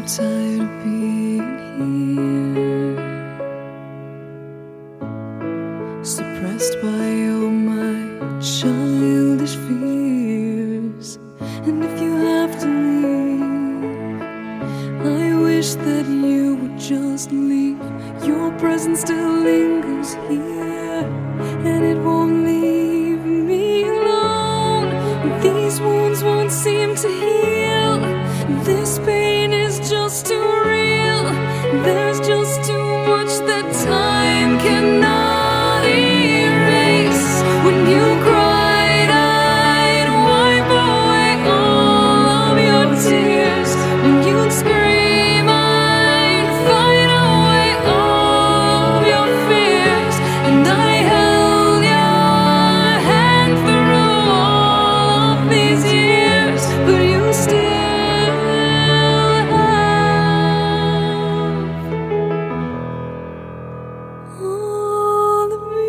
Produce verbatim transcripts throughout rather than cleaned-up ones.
tired of being here, suppressed by all my childish fears. And if you have to leave, I wish that you would just leave. Your presence still lingers here, and it won't leave me alone. These wounds won't seem to heal. This pain is just too real. There's just too much that time cannot erase. When you cried, I'd wipe away all of your tears. When you'd scream, I'd fight away all of your fears. And I held your hand through all of these years, but you still all of me.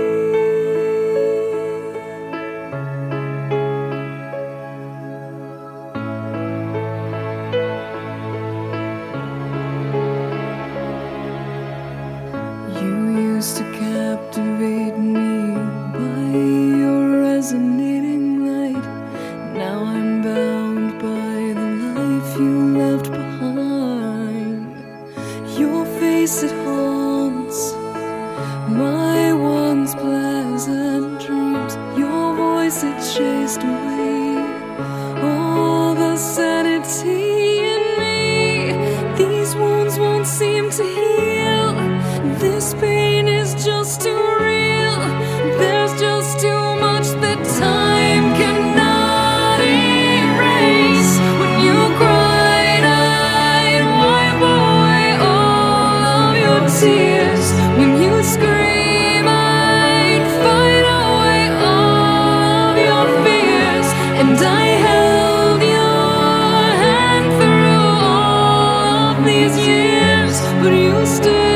You used to captivate me by your resonating light. Now I'm bound by the life you left behind. Your face, it haunts my once pleasant dreams. Your voice, it chased away all the sanity in me. These wounds won't seem to heal. This pain is just too real. There's just too much that time cannot erase. When you cried, I'd wipe away all of your tears. When you scream, I'd fight away all of your fears. And I held your hand through all of these years, but you still